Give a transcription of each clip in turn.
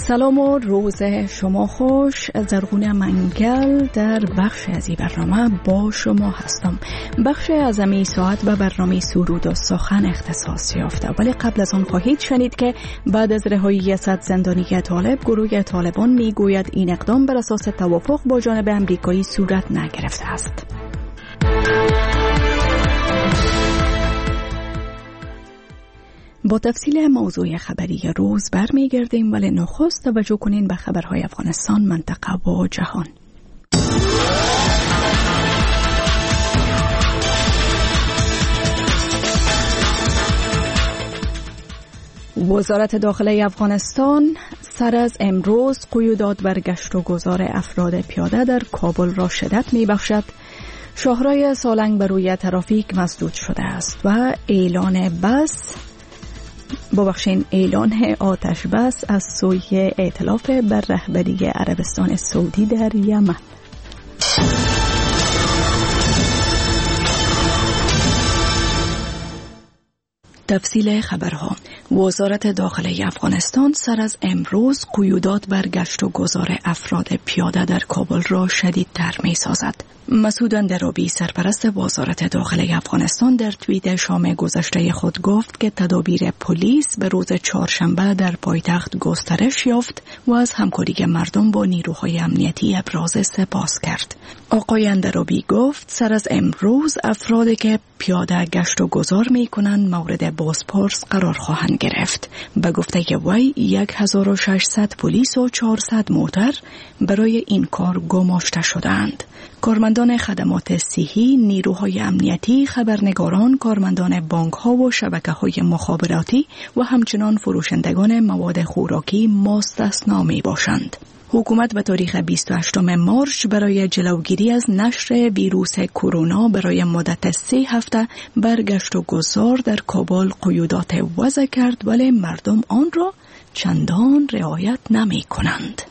سلام و روز شما خوش. زرغون منگل در بخش از این برنامه با شما هستم. بخش از امی ساعت به برنامه سرود و سخن اختصاص یافته، ولی قبل از آن خواهید شنید که بعد از رهایی 100 زندانی طالب، گروه طالبان میگوید این اقدام بر اساس توافق با جانب امریکایی صورت نگرفته است. با تفصیل موضوع خبری روز برمیگردیم، ولی نخست توجه کنین به خبرهای افغانستان، منطقه و جهان. وزارت داخله افغانستان سر از امروز قیودات بر گشت و گذار افراد پیاده در کابل را شدت می‌بخشد. شاهرای سالنگ بر روی ترافیک مسدود شده است و اعلان آتش بس از سوی ائتلاف بر رهبری عربستان سعودی در یمن. تفصیل خبرها. وزارت داخله افغانستان سر از امروز قیودات بر گشت و گذار افراد پیاده در کابل را شدیدتر می سازد. مسعود اندرابی سرپرست وزارت داخله افغانستان در توییت شام گذشته خود گفت که تدابیر پلیس به روز چهارشنبه در پایتخت گسترش یافت و از همکاری مردم با نیروهای امنیتی ابراز سپاس کرد. آقای اندرابی گفت سر از امروز افرادی که پیاده گشت و گذار می کنند مورد بازپرس قرار خواهند گرفت. به گفته وی 1600 پلیس و 400 موتر برای این کار گماشته شدند. کارمندان خدمات صحی، نیروهای امنیتی، خبرنگاران، کارمندان بانک‌ها و شبکه‌های مخابراتی و همچنان فروشندگان مواد خوراکی مستثنا می‌باشند. حکومت به تاریخ 28 مارس برای جلوگیری از نشر ویروس کرونا برای مدت 3 هفته بر گشت و گذار در کابل قیودات وضع کرد، ولی مردم آن را چندان رعایت نمی کنند.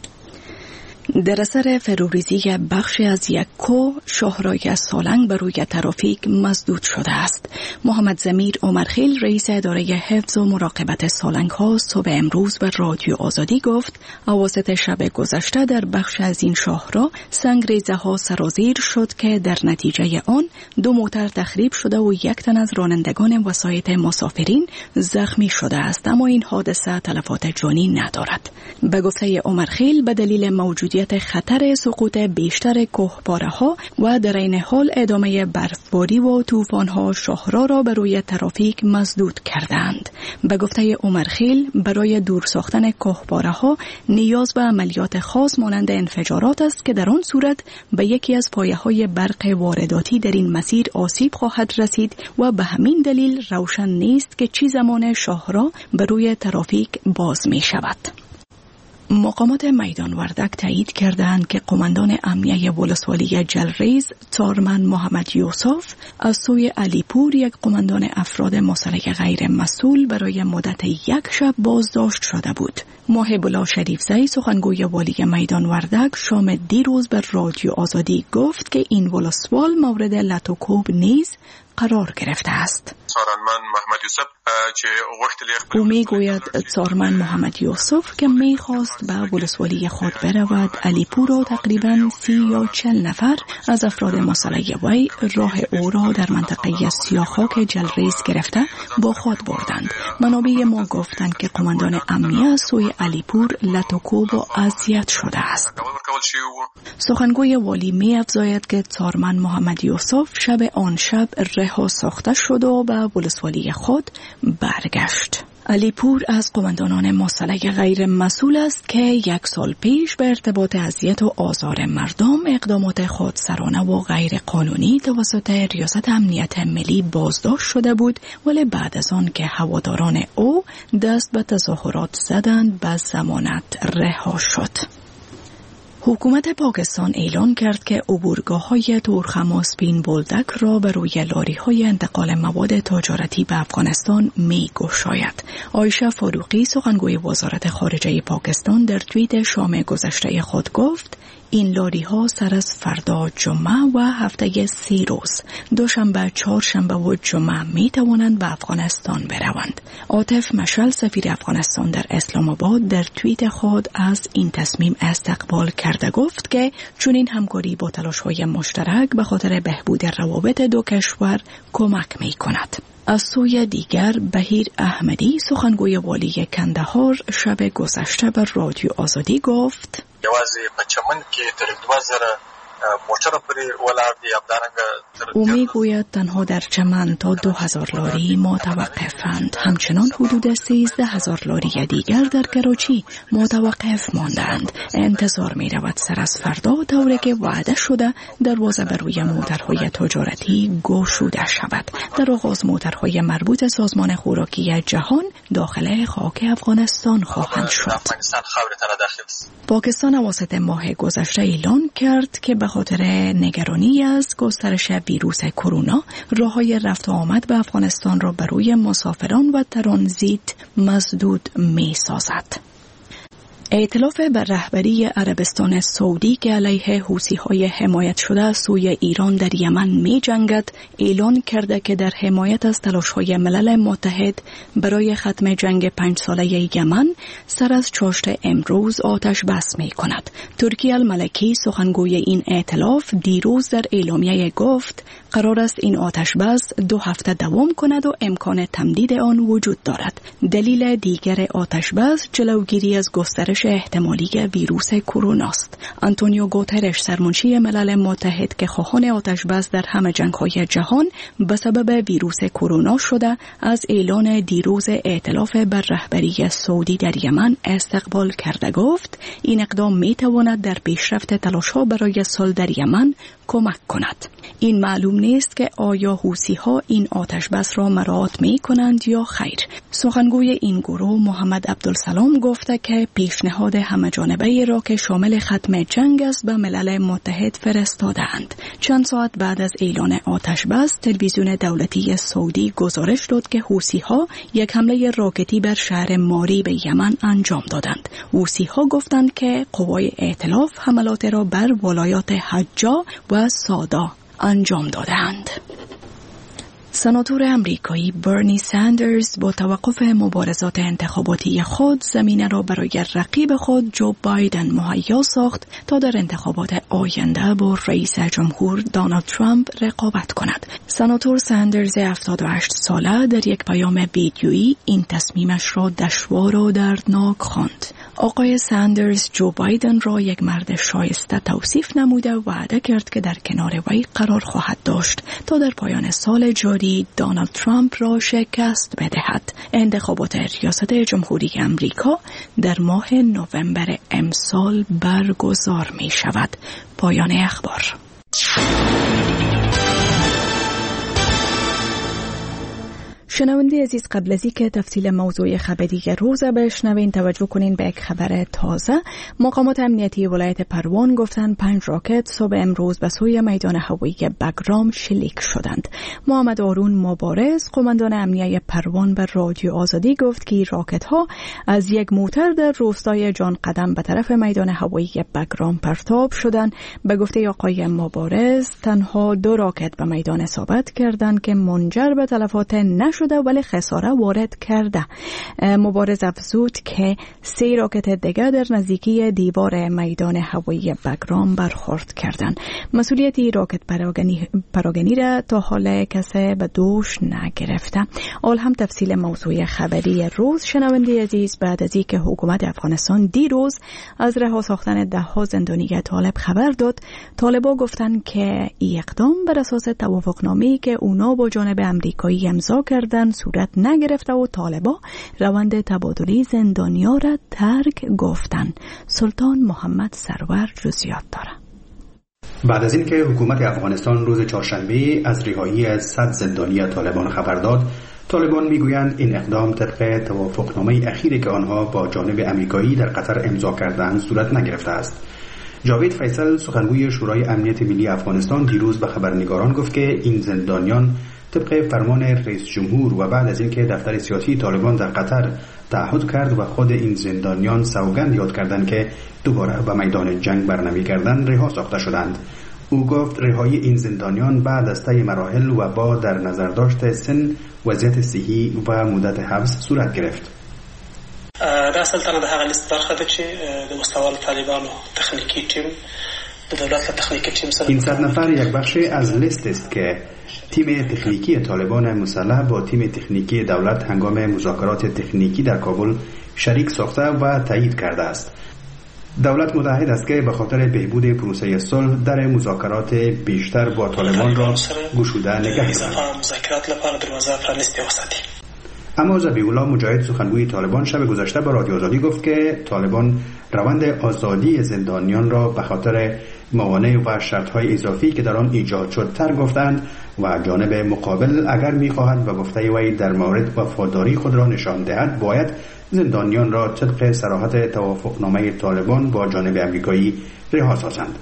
در اثر فروریزی بخشی از یک کوه، شاهرای سالنگ بر روی ترافیک مسدود شده است. محمد ضمیر عمرخیل رئیس اداره حفظ و مراقبت سالنگ ها صبح امروز به رادیو آزادی گفت اواسط شب گذشته در بخش از این شاهرا سنگریزه ها سرازیر شد که در نتیجه آن 2 موتر تخریب شده و 1 تن از رانندگان وسایط مسافرین زخمی شده است، اما این حادثه تلفات جانی ندارد. به گفته عمرخیل به دلیل موجودیت خطر سقوط بیشتر کوهپاره‌ها و در این حال ادامه برفباری و طوفان‌ها شاهرا را بر روی ترافیک مسدود کردند. به گفته عمرخیل برای دور ساختن کوهپاره‌ها نیاز به عملیات خاص مانند انفجارات است که در آن صورت به یکی از پایه‌های برق وارداتی در این مسیر آسیب خواهد رسید و به همین دلیل روشن نیست که چه زمان شاهرا بر روی ترافیک باز می شود. مقامات میدان وردک تایید کردند که قماندان امنیه ولسوالی جلریز تارمن محمد یوسف از سوی علیپور یک قماندان افراد مسلح غیر مسئول برای مدت 1 شب بازداشت شده بود. محب الله شریفزی سخنگوی والی میدان وردک شام دیروز به رادیو آزادی گفت که این ولسوال مورد لطوکوب نیز قرار گرفته است. او میگوید تارمن محمد یوسف که میخواست به ولسوالی خود برود علیپور و تقریباً 30 یا 40 نفر از افراد مسلح وی راه او را در منطقه سیاخاک جلریز گرفته با خود بردند. منابع ما گفتند که قماندان امنیه از سوی علیپور لطوکوب و اذیت شده است. سخنگوی والی می افزاید که تارمن محمد یوسف آن شب رها ساخته شد و به ولسوالی خود برگشت. علیپور از قماندانان مسلح غیر مسئول است که 1 سال پیش به ارتباط اذیت و آزار مردم اقدامات خودسرانه و غیر قانونی توسط ریاست امنیت ملی بازداشت شده بود، ولی بعد از آن که هواداران او دست به تظاهرات زدند به ضمانت رها شد. حکومت پاکستان اعلان کرد که عبورگاه‌های تورخم و سپین بولدک را به روی لاری‌های انتقال مواد تجارتی به افغانستان می‌گشاید. عایشه فاروقی سخنگوی وزارت خارجه پاکستان در توییت شام گذشته خود گفت این لاری ها سر از فردا جمعه و هفته 3 روز دوشنبه، چهارشنبه و جمعه می توانند به افغانستان بروند. عاطف مشعل سفیر افغانستان در اسلام آباد در توییت خود از این تصمیم استقبال کرده گفت که چون این همکاری با تلاش‌های مشترک به خاطر بهبود روابط دو کشور کمک می کند. از سوی دیگر بهیر احمدی سخنگوی والی کندهار شب گذشته به رادیو آزادی گفت او می گوید تنها در چمن تا 2000 لاری متوقفند. همچنان حدود 13000 لاری دیگر در کراچی متوقف ماندند. انتظار می رود سر از فردا طوری که وعده شده دروازه بر روی موترهای تجارتی گشوده شود. در آغاز موترهای مربوط سازمان خوراکی جهان داخل خاک افغانستان خواهند شد. پاکستان اواسط ماه گذشته اعلان کرد که به خاطر نگرانی از گسترش ویروس کرونا راههای رفت و آمد به افغانستان را برای مسافران و ترانزیت مسدود می سازد. ائتلاف بر رهبری عربستان سعودی که علیه حوثی‌های حمایت شده از سوی ایران در یمن می جنگد اعلان کرده که در حمایت از تلاش‌های ملل متحد برای ختم جنگ 5 ساله یمن سر از چاشت امروز آتش بس می کند. ترکی الملکی سخنگوی این ائتلاف دیروز در اعلامیه گفت قرار است این آتش بس 2 هفته دوام کند و امکان تمدید آن وجود دارد. دلیل دیگر آتش بس جلوگیری از گسترش احتمالی ویروس کرونا است. آنتونیو گوترش سرمنشی ملل متحد که خواهان آتش بس در همه جنگ‌های جهان به سبب ویروس کرونا شده از اعلان دیروز ائتلاف بر رهبری سعودی در یمن استقبال کرده گفت این اقدام می‌تواند در پیشرفت تلاش‌ها برای صلح در یمن کمک کند. این معلوم نیست که آیا حوثی‌ها این آتش بس را مراعات می‌کنند یا خیر. سخنگوی این گروه محمد عبدالسلام گفته که پیشنهاد همه‌جانبه را که شامل ختم جنگ است به ملل متحد فرستادند. چند ساعت بعد از اعلان آتش بس تلویزیون دولتی سعودی گزارش داد که حوثی‌ها یک حمله راکتی بر شهر ماری به یمن انجام دادند. حوثی‌ها گفتند که قوای ائتلاف حملات را بر ولایات حجا و سادا انجام دادند. سناتور امریکایی برنی ساندرز با توقف مبارزات انتخاباتی خود زمینه را برای رقیب خود جو بایدن مهیا ساخت تا در انتخابات آینده با رئیس جمهور دونالد ترامپ رقابت کند. سناتور ساندرز 78 ساله در یک پیام ویدیویی این تصمیمش را دشوار و دردناک خواند. آقای ساندرز جو بایدن را یک مرد شایسته توصیف نموده و وعده کرد که در کنار وی قرار خواهد داشت تا در پایان سال جاری دونالد ترامپ را شکست بدهد. انتخابات ریاست جمهوری امریکا در ماه نوامبر امسال برگزار می شود. پایان اخبار. شنونده عزیز، قبل از اینکه تفصیل موضوع خبری روز بشنوین توجه کنین به یک خبر تازه. مقامات امنیتی ولایت پروان گفتند 5 راکت صبح امروز به سوی میدان هوایی بگرام شلیک شدند. محمد آرون مبارز قماندان امنیه پروان به رادیو آزادی گفت که راکت ها از یک موتر در روستای جان قدم به طرف میدان هوایی بگرام پرتاب شدند. به گفته آقای مبارز تنها 2 راکت به میدان اصابت کردند که منجر به تلفات نشد ولی خساره وارد کرده. مبارز افزود که 3 راکت دیگر در نزدیکی دیوار میدان هوایی بگرام برخورد کردند. مسئولیت راکت پراگنی را تا حال کسی به دوش نگرفته. حال هم تفصیل موضوع خبری روز. شنونده عزیز، بعد از اینکه حکومت افغانستان دیروز از رها ساختن 10 زندانی طالب خبر داد، طالبا گفتند که این اقدام بر اساس توافقنامه‌ای که اونا با جانب امریکایی امضا کردند صورت نگرفته و طالبا روند تبادلی زندانیان را ترک گفتند. سلطان محمد سرور جزئیات داره. بعد از اینکه حکومت افغانستان روز چهارشنبه از رهایی از 100 زندانی طالبان خبر داد، طالبان میگویند این اقدام طبق توافقنامه اخیری که آنها با جانب امریکایی در قطر امضا کردند صورت نگرفته است. جاوید فیصل سخنگوی شورای امنیت ملی افغانستان دیروز به خبرنگاران گفت که این زندانیان طبق فرمان رئیس جمهور و بعد از اینکه دفتر سیاسی طالبان در قطر تعهد کرد و خود این زندانیان سوگند یاد کردند که دوباره به میدان جنگ برنمیگردند رها ساخته شدند. او گفت رهایی این زندانیان بعد از طی مراحل و با در نظر داشت سن، وضعیت صحی و مدت حبس صورت گرفت. دا اصل تنه د هغه لیست برخه ده چې د مستوال طالبانو تخنیکی تیم د دولت تخنیکی تیم سره این 100 نفر یک بخشی از لیست است که تیم تکنیکی طالبان مسلح با تیم تکنیکی دولت هنگام مذاکرات تکنیکی در کابل شریک ساخته و تایید کرده است. دولت متحد است که به خاطر بهبود پروسه صلح در مذاکرات بیشتر با طالبان را گشوده نگه دارد. اما ذبیح‌الله مجاهد سخنگوی طالبان شب گذشته به رادیو آزادی گفت که طالبان روند آزادی زندانیان را به خاطر موانع و شرط‌های اضافی که در آن ایجاد شد تر گفتند و جانب مقابل اگر می‌خواهد و گفته وی در مورد وفاداری خود را نشان دهد باید زندانیان را طبق صراحت توافقنامه طالبان با جانب امریکایی رها سازند.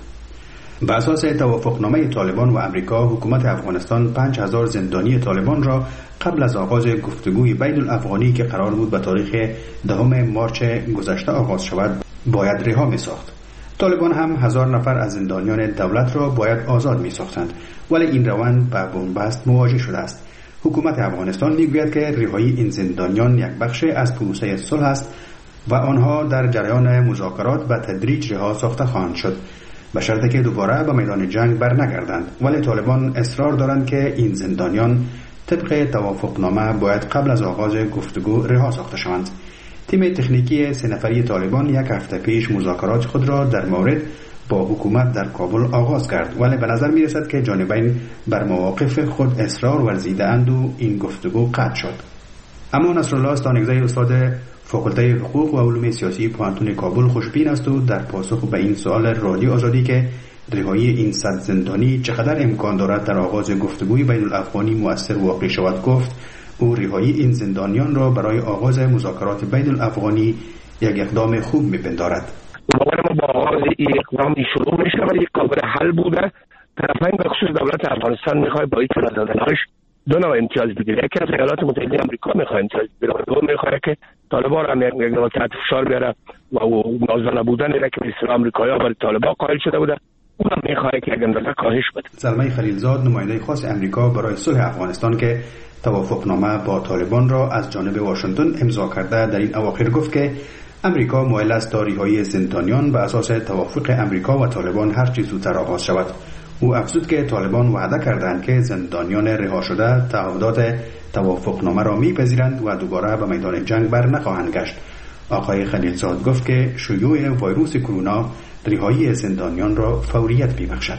بر اساس توافقنامه طالبان و امریکا، حکومت افغانستان 5000 زندانی طالبان را قبل از آغاز گفتگوی بین الافغانی که قرار بود به تاریخ 10 مارچ گذشته آغاز شود باید رها می‌ساخت. طالبان هم 1000 نفر از زندانیان دولت را باید آزاد می‌ساختند، ولی این روند با بنبست مواجه شده است. حکومت افغانستان میگوید که رهایی این زندانیان یک بخش از پروسه صلح است و آنها در جریان مذاکرات به تدریج رها ساخته خواهند شد به شرطی که دوباره به میدان جنگ برنگردند. ولی طالبان اصرار دارند که این زندانیان طبق توافقنامه باید قبل از آغاز گفتگو رها ساخته شوند. تیم تکنیکی 3 نفری طالبان یک هفته پیش مذاکرات خود را در مورد با حکومت در کابل آغاز کرد، ولی به نظر می رسد که جانبین بر مواقف خود اصرار ورزیدند و این گفتگو قطع شد. اما نصرالله استانگزی استاد فاکولته حقوق و علوم سیاسی پوهنتون کابل خوشبین است و در پاسخ به این سوال رادیو آزادی که رهایی این 100 زندانی چقدر امکان دارد در آغاز گفتگوی بین الافغانی مؤثر واقع شود گفت او رهایی این زندانیان را برای آغاز مذاکرات بین الافغانی یک اقدام خوب می‌پندارد. ما با آغاز این اقدام شروع میشه ولی قابل حل بوده. طرفین به خصوص دولت افغانستان میخواد با این دادنش دو نوع امتیاز بگیره. یکی از ایالات متحده آمریکا میخواد امتیاز بگیره و دوم میخواد که طالبان هم یک نوع تحت فشار بیاره و نازنده بودن را که مثل آمریکایی‌ها برای طالبان قائل شده بوده اونم میخواد که یک اندازه کاهش بده. سلمای خلیلزاد نماینده خاص امریکا برای صلح افغانستان که توافقنامه با طالبان را از جانب واشنگتن امضا کرده در این اواخر گفت که امریکا مایل است تا رهایی زندانیان به اساس توافق امریکا و طالبان هر چه زودتر آغاز شود. او افزود که طالبان وعده کردند که زندانیان رها شده تعهدات توافقنامه را میپذیرند و دوباره به میدان جنگ بر نخواهند گشت. آقای خلیلزاد گفت که شیوع ویروس کرونا رهایی زندانیان را فوریت میبخشد.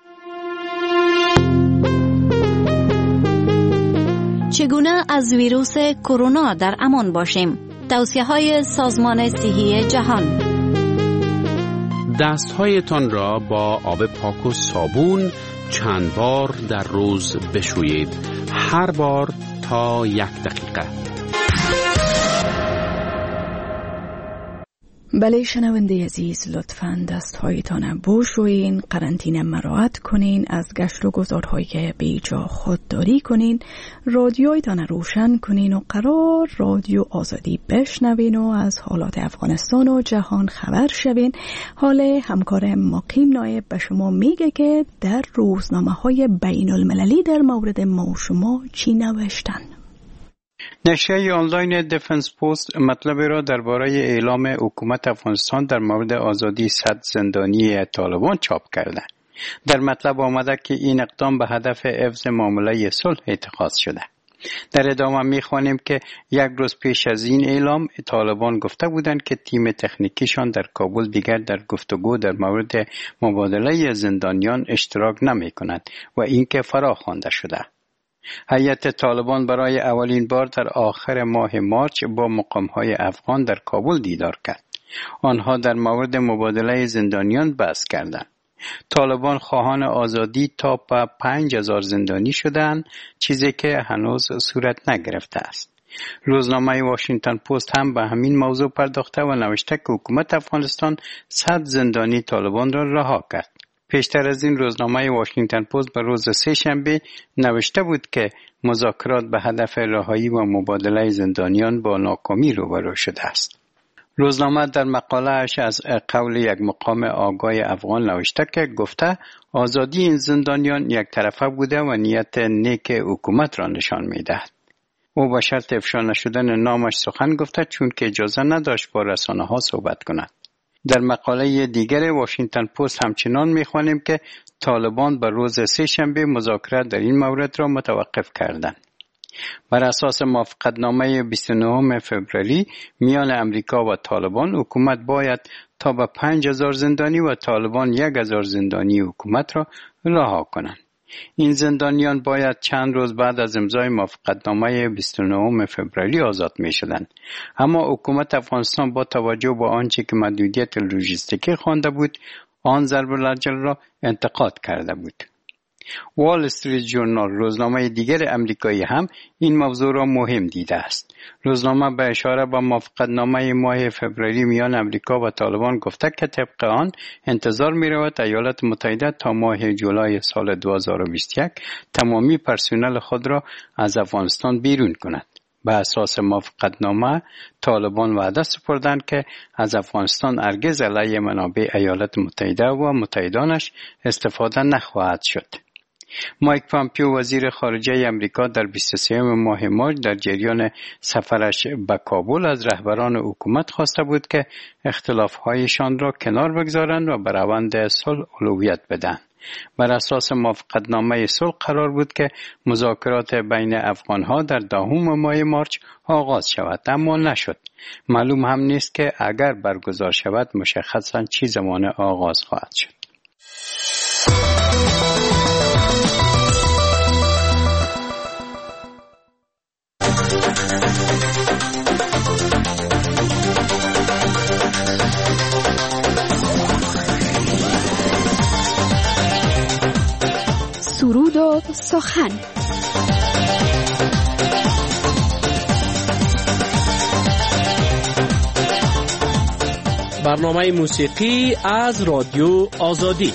چگونه از ویروس کرونا در امان باشیم؟ توصیه‌های سازمان صحی جهان. دست‌هایتان را با آب پاک و صابون چند بار در روز بشویید، هر بار تا 1 دقیقه. بله شنونده عزیز، لطفاً دستهایتان بشویین، قرنطینه مراعات کنین، از گشت و گذارهایی که بیجا خودداری کنین، رادیویتان روشن کنین و قرار رادیو آزادی بشنوین و از حالات افغانستان و جهان خبر شوین. حال همکار مقیم نایب به شما میگه که در روزنامه‌های بین المللی در مورد ما و شما چی نوشتن. نشریه آنلاین دفنس پست مطلب را درباره اعلام حکومت افغانستان در مورد آزادی 100 زندانی طالبان چاپ کرده. در مطلب آمده که این اقدام به هدف حفظ معامله صلح اتخاذ شده. در ادامه می‌خوانیم که 1 روز پیش از این اعلام طالبان گفته بودند که تیم تکنیکیشان در کابل دیگر در گفتگو در مورد مبادله زندانیان اشتراک نمی‌کند و اینکه فرا خوانده شده. هیئت طالبان برای اولین بار در آخر ماه مارچ با مقام‌های افغان در کابل دیدار کرد. آنها در مورد مبادله زندانیان بحث کردند. طالبان خواهان آزادی تا 5000 زندانی شدند، چیزی که هنوز صورت نگرفته است. روزنامه واشنگتن پست هم به همین موضوع پرداخته و نوشته که حکومت افغانستان 100 زندانی طالبان را رها کرد. پیشتر از این روزنامه واشنگتن پست به روز سه‌شنبه نوشته بود که مذاکرات به هدف رهایی و مبادله زندانیان با ناکامی روبرو شده است. روزنامه در مقاله‌اش از قول یک مقام آگاه افغان نوشته که گفته آزادی این زندانیان یک طرفه بوده و نیت نیک حکومت را نشان می‌دهد. او به شرط افشا نشدن نامش سخن گفته چون که اجازه نداشت با رسانه‌ها صحبت کند. در مقاله دیگر واشنگتن پست همچنان می‌خوانیم که طالبان به روز سه‌شنبه مذاکرات در این مورد را متوقف کردند. بر اساس موافقتنامه 29 فوریه میان امریکا و طالبان، حکومت باید تا به 5000 زندانی و طالبان 1000 زندانی حکومت را رها کنند. این زندانیان باید چند روز بعد از امضای موافقتنامه 29 فوریه آزاد می شدند. اما حکومت افغانستان با توجه به آنچه که محدودیت لوجستیکی خوانده بود، آن ضرب العجل را انتقاد کرده بود. وال استریت ژورنال، روزنامه دیگر امریکایی، هم این موضوع را مهم دیده است. روزنامه به اشاره به موافقتنامه ماه فوریه میان امریکا و طالبان گفته که طبق آن انتظار می رود ایالات متحده تا ماه جولای سال 2021 تمامی پرسنل خود را از افغانستان بیرون کند. به اساس موافقتنامه طالبان وعده سپردند که از افغانستان هرگز علیه منابع ایالات متحده و متحدانش استفاده نخواهد شد. مایک پامپیو، وزیر خارجه امریکا، در 23 ماه مارس در جریان سفرش به کابل از رهبران حکومت خواسته بود که اختلاف‌هایشان را کنار بگذارند و به روند صلح اولویت بدهند. بر اساس موافقتنامه صلح قرار بود که مذاکرات بین افغان‌ها در 10 ماه مارس آغاز شود، اما نشد. معلوم هم نیست که اگر برگزار شود مشخصاً چه زمان آغاز خواهد شد. سرود و سخن. برنامه موسیقی از رادیو آزادی.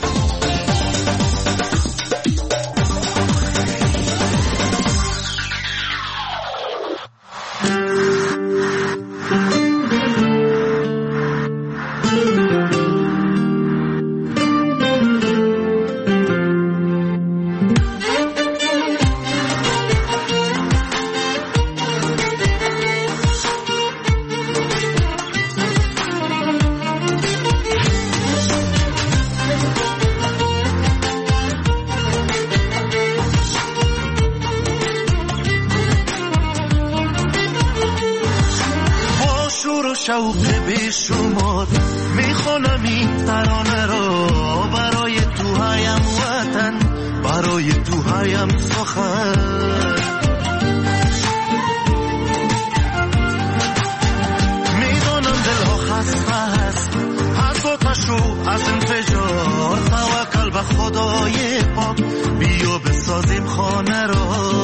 شوق بیشمار میخونم این ترانه رو برای توهایم وطن، برای توهایم سخن. میدونم دلها خسته هست از آتش و از انفجار، توکل به خدای پاک بیا بسازیم خانه رو.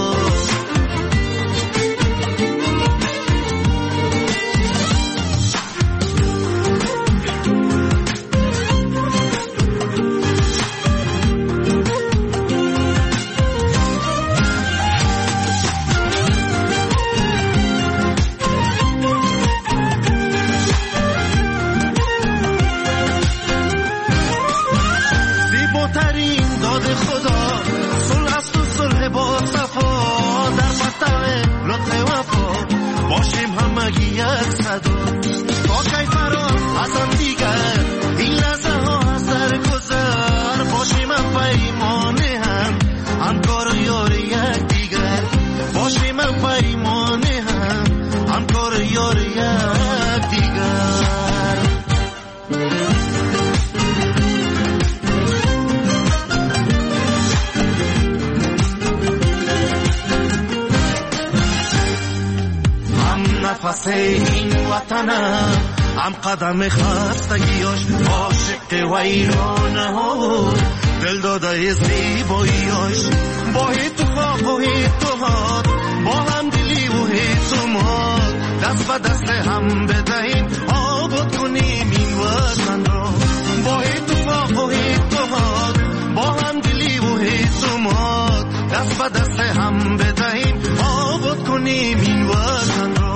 این وطنم هم قدم خستگیاش عاشق ویرانه ها، دل داده زیباییاش با تو خواه و تو هات، با هم دلی و تو ما دست به دست هم بدهیم آباد کنیم این وطن را با اتفاق و اتحاد با هم دلی و اعتماد دست به دست هم بدهیم آباد کنیم این وطن را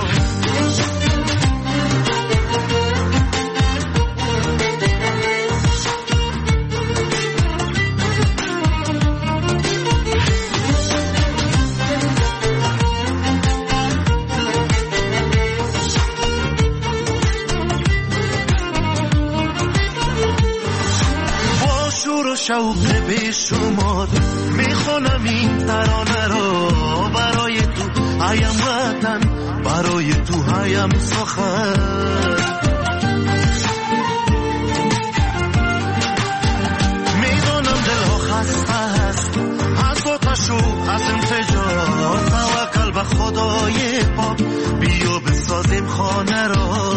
شوق بیشمار میخونم این ترانه رو برای تو هایم وطن برای تو هایم سخن میدونم دلها خسته هست از آتش و از انفجار توکل به خدای پاک بیا بسازیم خانه را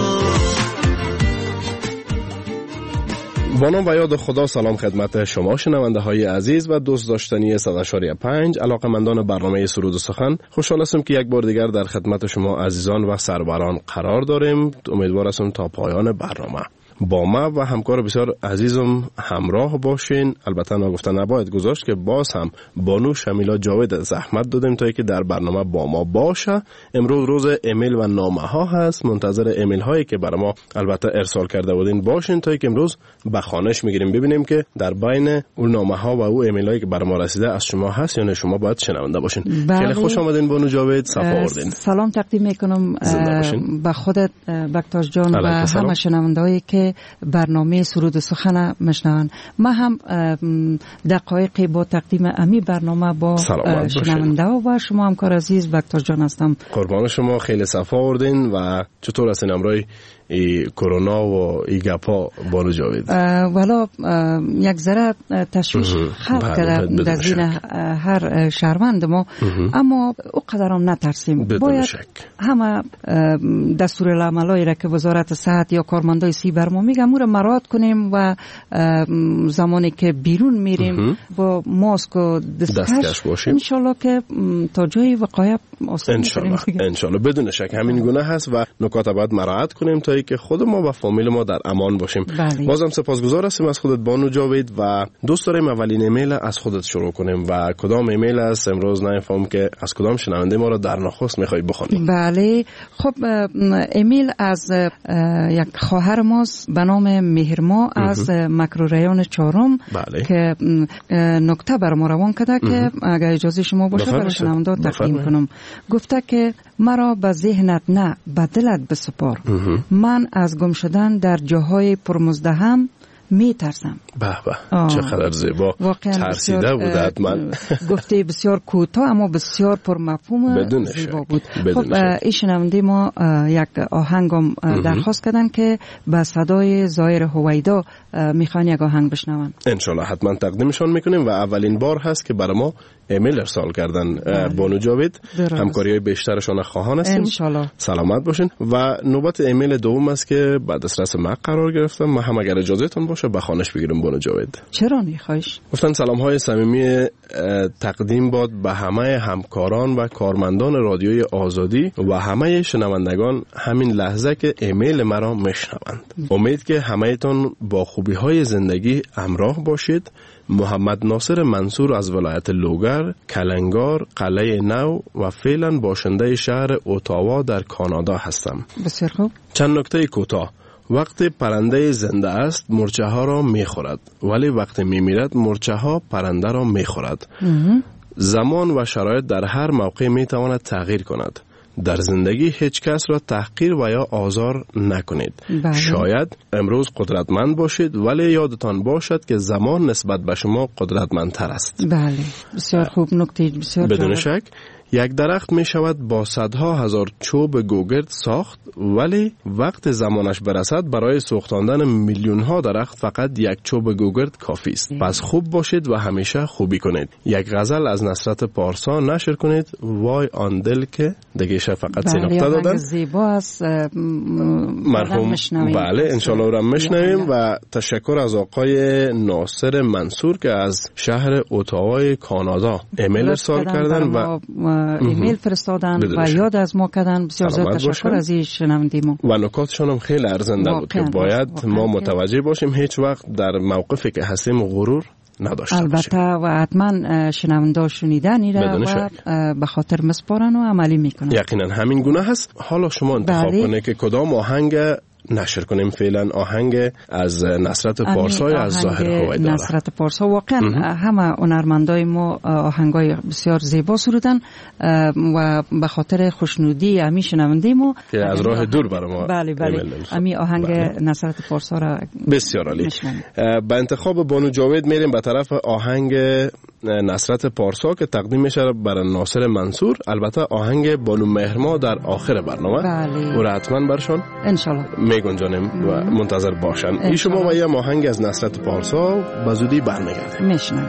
با نام و یاد خدا سلام خدمت شما شنونده های عزیز و دوست داشتنی 100.5 علاقمندان برنامه سرود و سخن. خوشحال هستم که یک بار دیگر در خدمت شما عزیزان و سروران قرار داریم. امیدوار هستم تا پایان برنامه با ما و همکار بسیار عزیزم همراه باشین. البته ما گفتن نباید گذاشت که باز هم بانو شمیلا جاوید زحمت دادیم تا که در برنامه با ما باشه. امروز روز ایمیل و نامه ها هست. منتظر ایمیل هایی که برای ما البته ارسال کرده بودین باشین تا که امروز به خوانش میگیریم ببینیم که در بین اون نامه ها و او ایمیل هایی که برای ما رسیده از شما هست یا نه. شما باید شنونده باشین. خیلی خوش آمدین بانو جاوید، صفا آوردین. سلام تقدیم میکنم به خودت بکتاش جان و همه شنوندهایی که برنامه سرود و سخن مشنون. ما هم دقایقی با تقدیم امی برنامه با شنونده و شما همکار عزیز بکتاش جان هستم. قربان شما، خیلی صفا آوردین. و چطور هستین امروز کرونا و ای گپا بانو جاوید؟ والا یک ذره تشویش خلق کرده در ذهن هر شهروند ما، اما او قدر هم نترسیم. باید همه دستور العملایی را که وزارت صحت یا کارمندای سی بر ما میگم او را مراعات کنیم و زمانی که بیرون میریم با ماسک و دستکش باشیم انشالله که تا جای وقایع آسان انشالله بدون شک همین گونه هست و نکات باید مراعات کنیم تا که خود ما و فامیل ما در امان باشیم. بازم سپاسگزار هستیم از خودت بانو جاوید و دوست داریم اولین ایمیل از خودت شروع کنیم. و کدام ایمیل است امروز نمیفهم که از کدام شنونده ما را در نخست میخوای بخونی؟ بله، خب ایمیل از یک خواهر ماست به نام مهرما از مکروریان چهارم که نکته بر ما روان کرده که اگر اجازه شما باشه برای شنونده تقدیم کنم. گفته که مرا به ذهنت نه به دلت بسپار، من از گم شدن در جاهای پرمزدحم می ترسم. به به، چقدر زیبا، ترسیده بود حتما. گفته بسیار کوتاه اما بسیار پرمفهوم زیبا بود. خب این شنونده ما یک آهنگم درخواست کردن که به صدای ظاهر هویدا میخوان یک آهنگ بشنون. انشالله حتما تقدیمشان میکنیم و اولین بار هست که برای ما ایمیل ارسال کردن بانو جاوید. همکاری های بیشترشان خواهان هستیم انشالله. سلامت باشین. و نوبت ایمیل دوم است که بعد از دسترس ما قرار گرفتم. ما هم اگر اجازهتون باشه به خوانش بگیرم بانو جاوید. چرا نیخوایش؟ گفتن سلام های صمیمی تقدیم باد به همه همکاران و کارمندان رادیوی آزادی و همه شنوندگان همین لحظه که ایمیل مرا میشنوند. امید که همه‌تان با خوبی های زندگی همراه باشید. محمد ناصر منصور از ولایت لوگر، کلنگار، قلعه نو و فعلا باشنده شهر اتاوا در کانادا هستم. بسیار خوب. چند نکته کوتاه. وقتی پرنده زنده است مرچه ها را می خورد، ولی وقتی می میرد مرچه ها پرنده را می خورد. زمان و شرایط در هر موقع می تواند تغییر کند. در زندگی هیچ کس را تحقیر و یا آزار نکنید. شاید امروز قدرتمند باشید ولی یادتان باشد که زمان نسبت به شما قدرتمندتر است. بله، بسیار خوب، نکته بسیار بدون شک یک درخت می شود با صدها هزار چوب گوگرد ساخت، ولی وقت زمانش برسد برای سوختاندن میلیون ها درخت فقط یک چوب گوگرد کافی است. پس خوب باشید و همیشه خوبی کنید. یک غزل از نصرت پارسا نشر کنید. وای آن دل که دیگه فقط سه نقطه دادن. زیبا است مرحوم. بله انشالله را میشنویم و تشکر از آقای ناصر منصور که از شهر اتاوای کانادا ایمیل ارسال کردن و ایمیل فرستادن و یاد از ما کردن. بسیار زیاد تشکر از این شنوندیم و نکاتشان هم خیلی ارزنده بود که باید ما متوجه باشیم هیچ وقت در موقفی که هستیم غرور نداشته البته و حتما شنونده شنیدن ایره و به خاطر مسپارن و عملی میکنن. یقینا همین گونه هست. حالا شما انتخاب کنه که کدام آهنگ نشر کنیم. فعلا آهنگ از نصرت پارسا یا از ظاهر هویداره؟ نصرت پارسا. واقعا همه هنرمندای ما آهنگای بسیار زیبا سرودن و به خاطر خوشنودی امی شنونده ما که از راه دور برای ما بله امی آهنگ نصرت پارسا را بسیار عالی. با انتخاب بانو جاوید میریم به طرف آهنگ نصرت پارسا که تقدیم میشه برای ناصر منصور. البته آهنگ بانو مهرما در آخر برنامه او را حتما برشان ان شاء الله میگنجانیم و منتظر باشن. این شما و یه آهنگ از نصرت پارسا به زودی برمیگردیم. میشنم.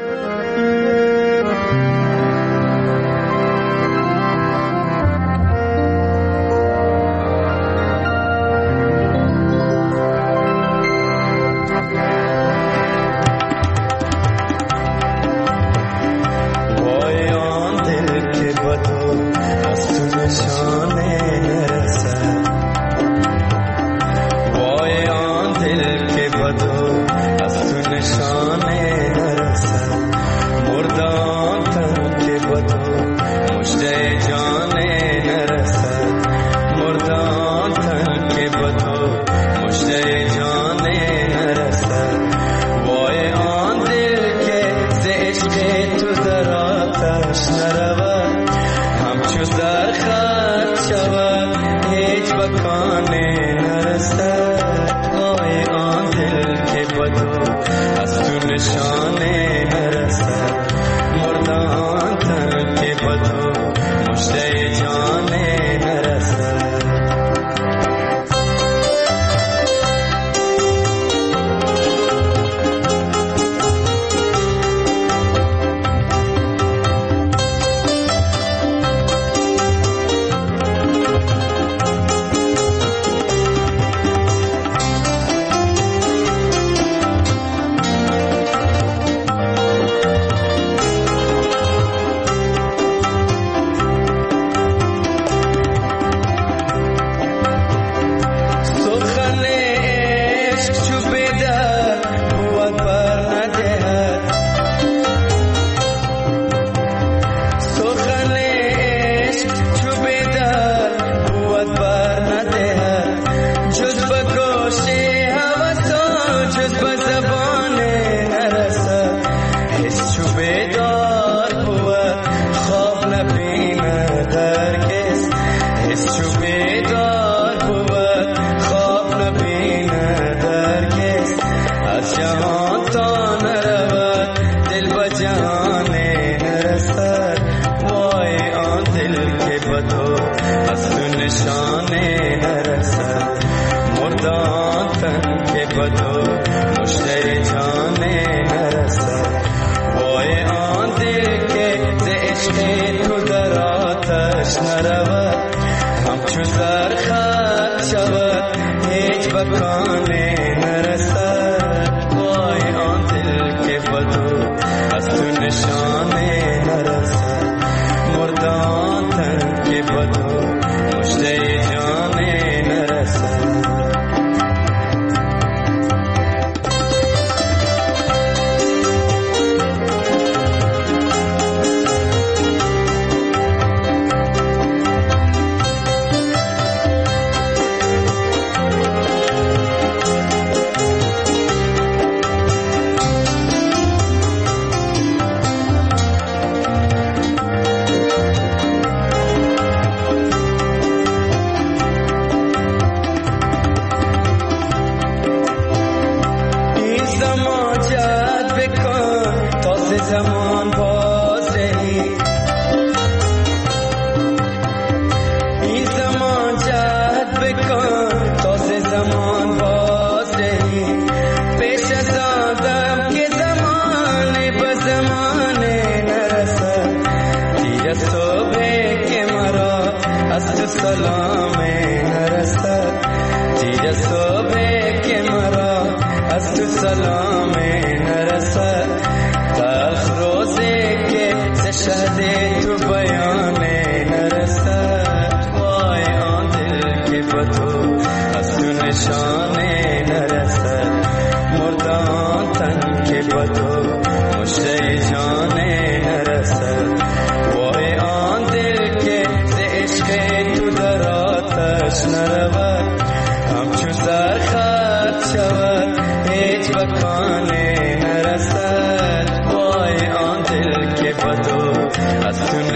سلام نرسد تلخ روزی که ز شهد تو بیان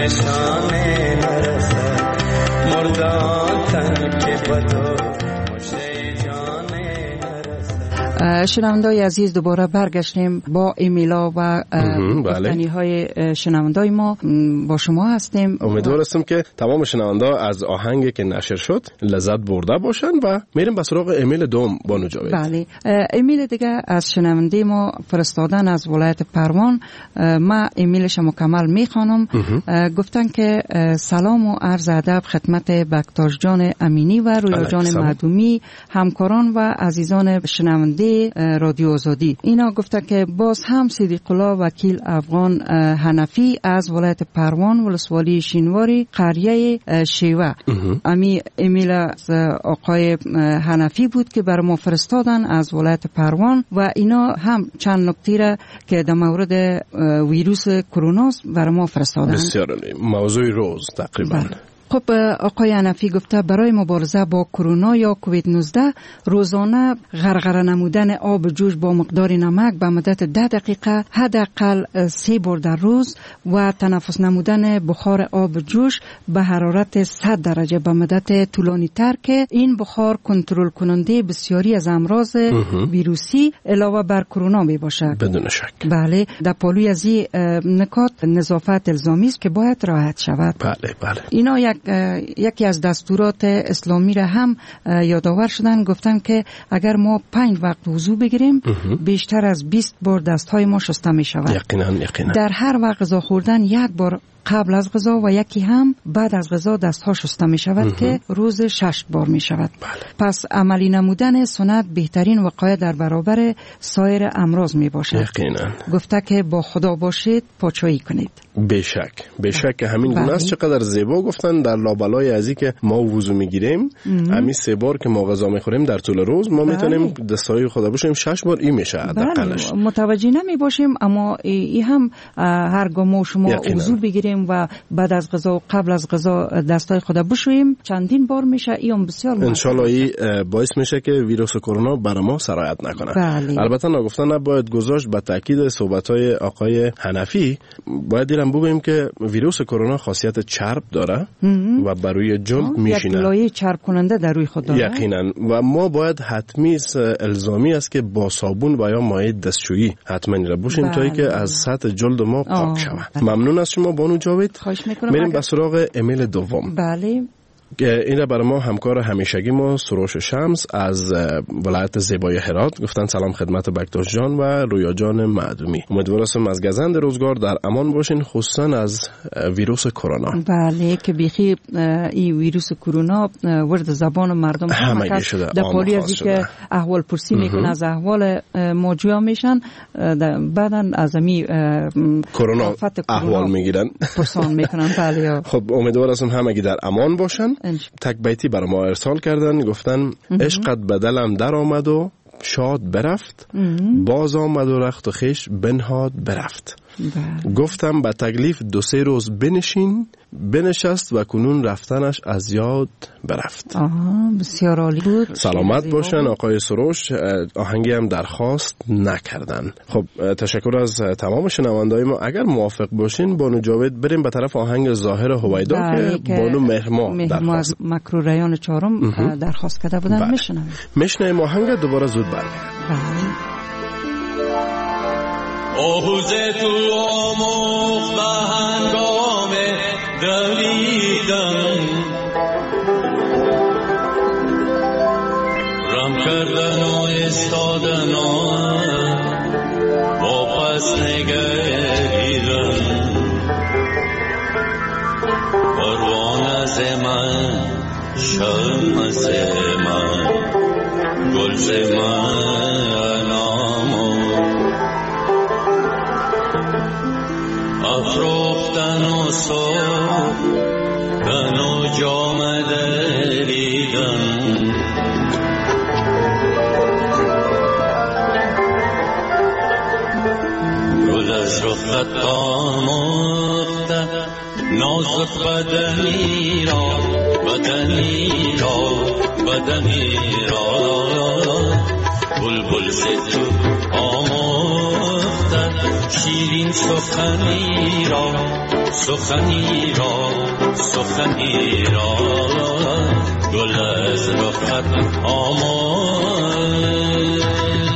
نشانه نرسد مردان تن که بدو شنوندای عزیز دوباره برگشتیم با ایمیلا و گفتنی های شنوندای ما با شما هستیم. امیدوار هستم که تمام شنوندا از آهنگی که نشر شد لذت برده باشن و میریم به سراغ ایمیل دوم بانو جاوید. بله، ایمیل دیگه از شنونده ما فرستادن از ولایت پروان. ما ایمیلش مکمل میخوانم. گفتن که سلام و عرض ادب خدمت بکتاش جان امینی و رویا جان معدومی، همکاران و عزیزان شنونده رادیو آزادی. اینا گفته که باز هم صدیق الله وکیل افغان حنفی از ولایت پروان ولسوالی شینواری قریه شیوه. امی ایمیل از آقای حنفی بود که بر ما فرستادن از ولایت پروان و اینا هم چند نکته را که در مورد ویروس کرونا بر ما فرستادن. بسیار عالی. موضوع روز تقریبا. خب آقای حنفی گفته برای مبارزه با کرونا یا کووید 19 روزانه غرغره نمودن آب جوش با مقدار نمک به مدت 10 دقیقه حداقل 3 بار در روز و تنفس نمودن بخار آب جوش به حرارت 100 درجه به مدت طولانی تر که این بخار کنترل کننده بسیاری از امراض ویروسی علاوه بر کرونا می باشد. بدون شک. بله، در پالوی از این نکات نظافت الزامی است که باید رعایت شود. بله. اینا یکی از دستورات اسلامی را هم یادآور شدن. گفتن که اگر ما 5 وقت وضو بگیریم بیشتر از 20 بار دستهای ما شسته می شود. یقینا. در هر وقت غذا خوردن 1 بار قبل از غذا و یکی هم بعد از غذا دستها شسته می شود که روز 6 بار می شود. پس عملی نمودن سنت بهترین وقایه در برابر سایر امراض می باشد. یقینا. گفته که با خدا باشید، پاچایی کنید. بشک که همین گونه است. چقدر زیبا گفتن در لابلای ازی که ما وضو میگیریم همین 3 بار که ما غذا میخوریم در طول روز ما میتونیم دستای خدا باشیم 6 بار این میشه حداقلش. متوجه نمی باشیم اما این هم هرگاه ما شما وضو بگیریم و بعد از غذا و قبل از غذا دستای خدا بشوییم چندین بار میشه. این بسیار ان شاء الله این باعث میشه که ویروس کرونا بر ما سرایت نکنه. البته نگفتن نباید گذاشت. به تاکید صحبت‌های آقای حنفی باید دیرم بگوییم که ویروس کرونا خاصیت چرب داره و بر روی جلد میشینه. یک لایه چرب کننده در روی خود داره. یقینا. و ما باید حتمی الزامی است که با صابون و یا مایع دستشویی حتما را بوشیم تا اینکه از سطح جلد ما پاک شود. ممنون از شما بانو جاوید. خواهش میکنم. میریم به سراغ ایمیل دوم. بله. این برای ما همکار همیشگی ما سروش شمس از ولایت زیبای هرات. گفتن سلام خدمت بکتاش جان و رویا جان معدومی. امیدوار هستم از گزند روزگار در امان باشین، خصوصا از ویروس کرونا. بله که بیخی این ویروس کرونا ورد زبان مردم همه شده. در پالی ازی که احوال پرسی میکنه از احوال موجوع میشن بعدا از امی کرونا احوال میگیرن پرسان میکنن. بله. خب امیدوار هستم همگی در امان باشن. تک بیتی برای ما ارسال کردن. گفتن عشقت بدلم در آمد و شاد برفت، باز آمد و رخت و خیش بنهاد برفت. گفتم به تکلیف 2-3 روز بنشست و کنون رفتنش از یاد برفت. بسیار عالی بود. سلامت باشن آقای سروش. آهنگی هم درخواست نکردن. خب تشکر از تمام شنوندای ما. اگر موافق باشین بانو جاوید بریم به طرف آهنگ ظاهر هویدا که بانو مهرما از مکرو ریان 4 درخواست کرده بودن. میشنویم آهنگ دوباره زود برگردیم. آهوز تو آموخت به هنگام دویدن، رم کردن و استادن و واپس نگریدن. پروانه ز من، شمع ز من، گل ز من افروختن و سوختن و جام دریدن. گل از رخت آموخته نازک بدنی را بلبل ز تو آموخته شیرین سخنی را سخنی را گل از رخت آمد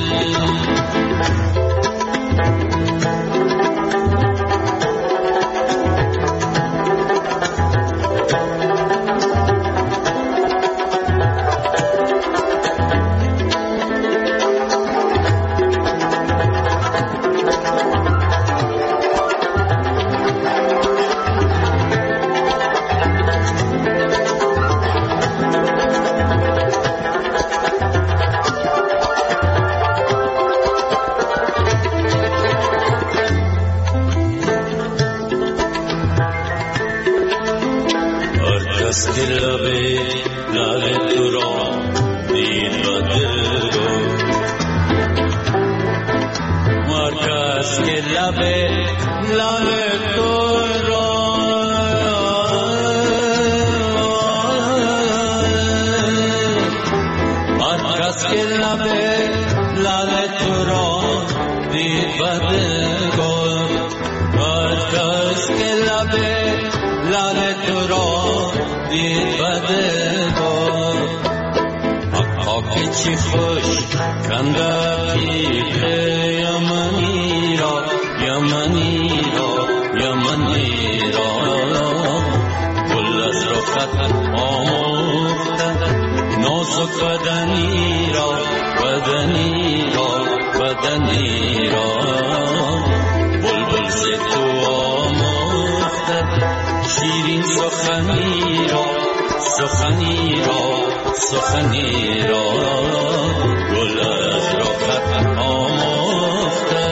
چی خوش کندکی یمنی را گل از رخت آموخته نازک بدنی را بلبل ز تو آموخته شیرین سخنی را گل از رخت آموخته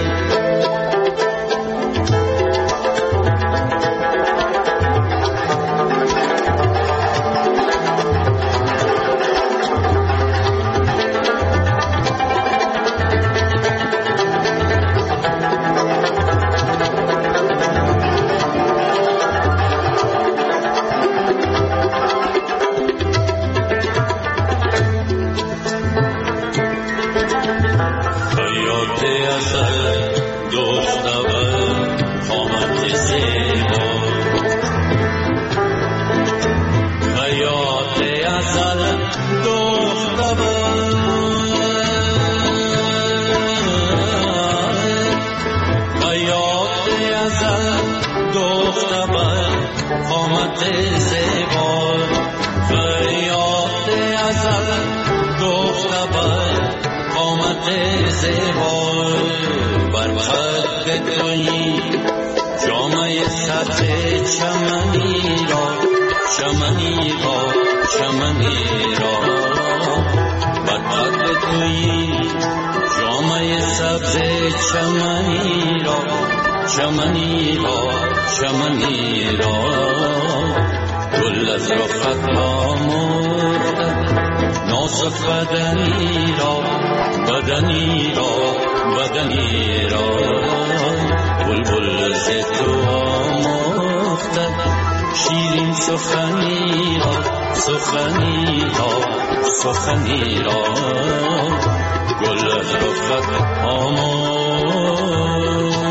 چمنی را گل از رخت آموخته نازک بدنی را بلبل ز تو آموخته شیرین سخنی را گل از رخت آموخته.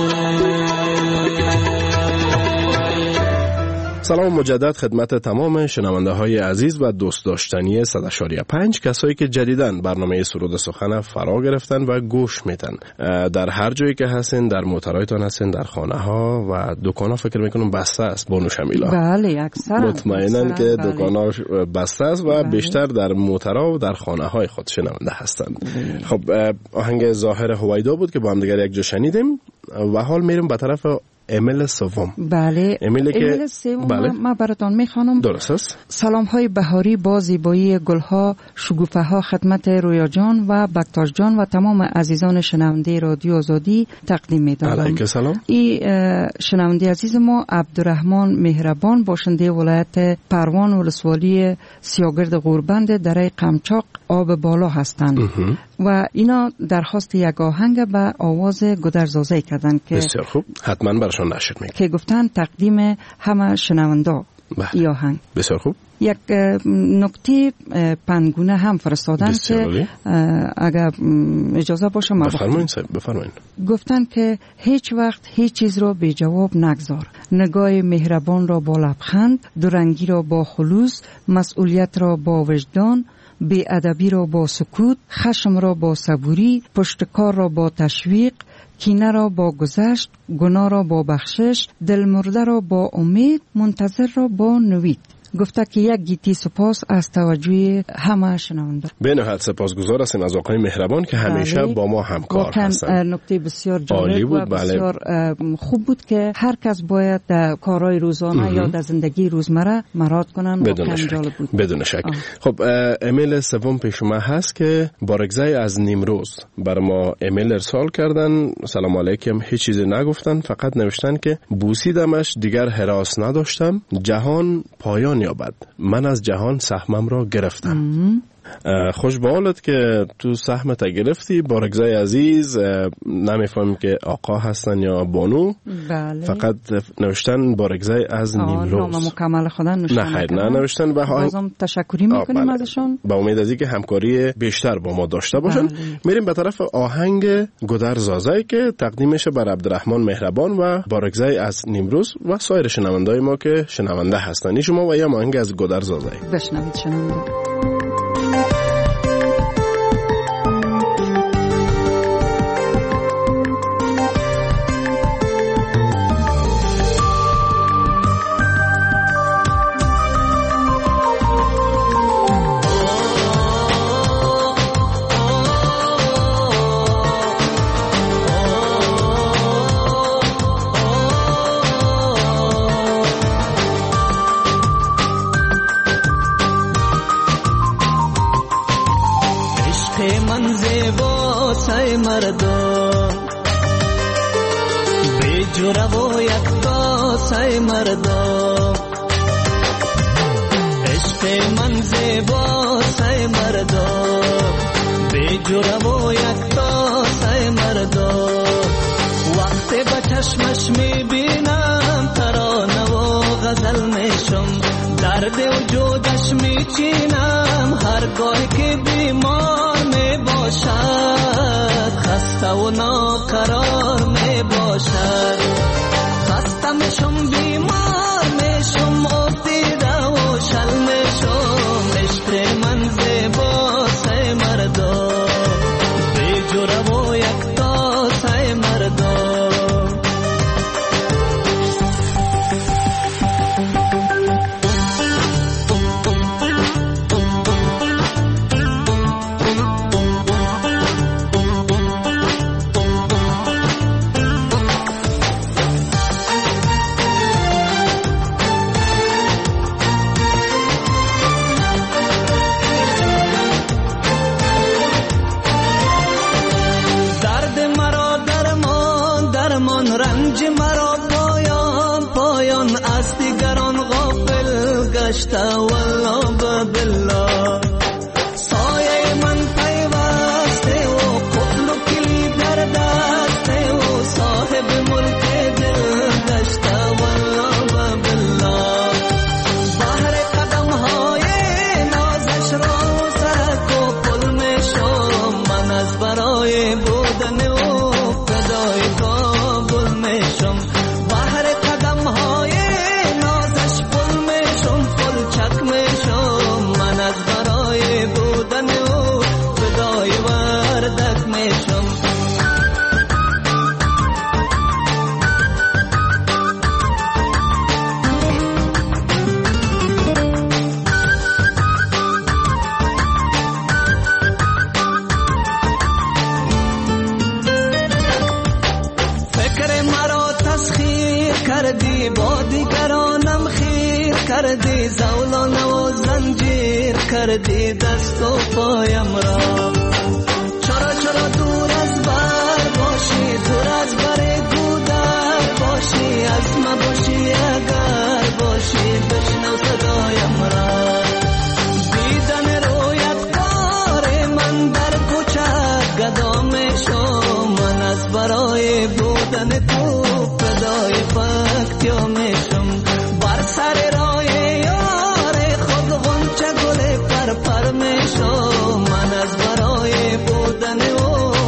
سلام مجدد خدمت تمام شنونده های عزیز و دوست داشتنی 100.5 کسایی که جدیداً برنامه سرود سخن فرا گرفتن و گوش میتن. در هر جایی که هستین، در موترایتان هستین، در خانه ها و دکان ها فکر میکنم بسته است بانو شمیلا. بله اکثر مطمئنن که دکان ها بسته است و بیشتر در موترا و در خانه های خود شنونده هستند. خب آهنگ ظاهر هویدا بود که با هم دیگر یک جا شنیدیم و حال میریم به طرف امیل سوم. بله امیل سوم. بله. ما براتون میخوانم. درست است. سلام های بهاری با زیبایی گلها، شگوفه ها خدمت رویا جان و بکتاش جان و تمام عزیزان شنونده رادیو آزادی تقدیم میدارم. علیکم سلام. این شنونده عزیز ما عبدالرحمن مهربان باشنده ولایت پروان ولسوالی سیاگرد غوربند دره قمچاق آب بالا هستند و اینا درخواست یک آهنگ به آواز گدرزازه کردن که بسیار خوب، حتما برشان نشر میکنم که گفتن تقدیم همه شنونده ای آهنگ. بسیار خوب. یک نکته پنگونه هم فرستادن که اگر اجازه باشه ما بفرمایید. گفتن که هیچ وقت هیچ چیز رو بی جواب نگذار. نگاه مهربان را با لبخند، دورنگی را با خلوص، مسئولیت را با وجدان، بی‌ادبی را با سکوت، خشم را با صبوری، پشتکار را با تشویق، کینه را با گذشت، گناه را با بخشش، دلمرده را با امید، منتظر را با نوید. گفته که یک گیتی سپاس از توجه همه شنونده. به نهایت سپاسگزار هستیم از آقای مهربان که همیشه با ما همکار هستند. نکته بسیار جالب و بسیار خوب بود که هر کس باید کارهای روزانه یا در زندگی روزمره مراعات کنن. بدون شک. بدون شک. خب ایمیل سوم پیش شما هست که بارگزای از نیمروز بر ما ایمیل ارسال کردن. سلام علیکم. هیچ چیزی نگفتن، فقط نوشتن که بوسیدمش دیگر هراس نداشتم، جهان پایان یابد، من از جهان سهمم را گرفتم. خوش به حالت که تو سهمت گرفتی. بارگزای عزیز، نمیفهمیم که آقا هستن یا بانو. بله. فقط نوشتن بارگزای از نیمروز. نام مکمل خودن نوشتن. نه خیر، نه نوشتن. بازم تشکری میکنیم ازشون. با امید از اینکه همکاری بیشتر با ما داشته باشن. میریم به طرف آهنگ گودر زازای که تقدیمش بر عبدالرحمن مهربان و بارگزای از نیمروز و سایر شنوندای ما که شنونده هستن. شما و یا آهنگ از گودر زازای بشنوید شنونده.